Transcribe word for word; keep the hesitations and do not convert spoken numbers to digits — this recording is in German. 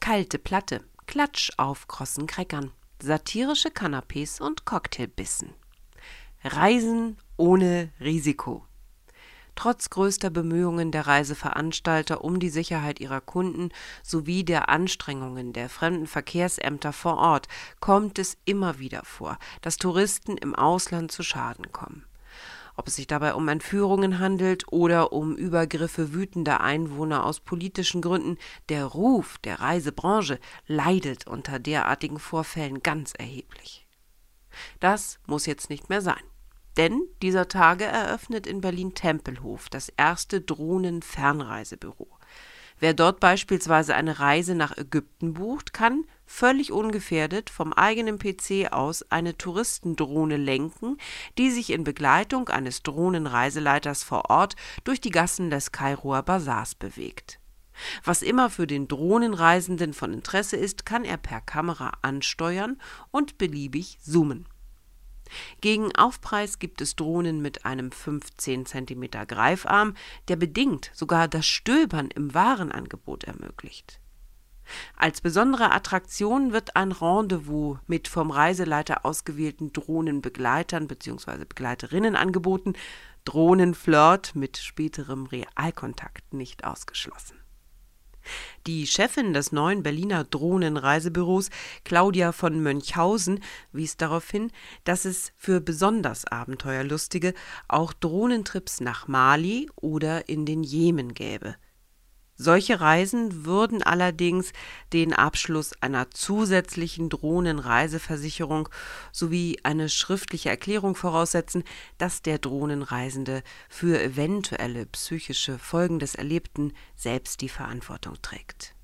kalte Platte, Klatsch auf krossen Crackern, satirische Canapés und Cocktailbissen. Reisen ohne Risiko. Trotz größter Bemühungen der Reiseveranstalter um die Sicherheit ihrer Kunden sowie der Anstrengungen der Fremdenverkehrsämter vor Ort kommt es immer wieder vor, dass Touristen im Ausland zu Schaden kommen. Ob es sich dabei um Entführungen handelt oder um Übergriffe wütender Einwohner aus politischen Gründen, der Ruf der Reisebranche leidet unter derartigen Vorfällen ganz erheblich. Das muss jetzt nicht mehr sein. Denn dieser Tage eröffnet in Berlin-Tempelhof das erste Drohnen-Fernreisebüro. Wer dort beispielsweise eine Reise nach Ägypten bucht, kann völlig ungefährdet vom eigenen P C aus eine Touristendrohne lenken, die sich in Begleitung eines Drohnenreiseleiters vor Ort durch die Gassen des Kairoer Basars bewegt. Was immer für den Drohnenreisenden von Interesse ist, kann er per Kamera ansteuern und beliebig zoomen. Gegen Aufpreis gibt es Drohnen mit einem fünfzehn Zentimeter Greifarm, der bedingt sogar das Stöbern im Warenangebot ermöglicht. Als besondere Attraktion wird ein Rendezvous mit vom Reiseleiter ausgewählten Drohnenbegleitern bzw. Begleiterinnen angeboten, Drohnenflirt mit späterem Realkontakt nicht ausgeschlossen. Die Chefin des neuen Berliner Drohnenreisebüros, Claudia von Mönchhausen, wies darauf hin, dass es für besonders Abenteuerlustige auch Drohnentrips nach Mali oder in den Jemen gäbe. Solche Reisen würden allerdings den Abschluss einer zusätzlichen Drohnenreiseversicherung sowie eine schriftliche Erklärung voraussetzen, dass der Drohnenreisende für eventuelle psychische Folgen des Erlebten selbst die Verantwortung trägt.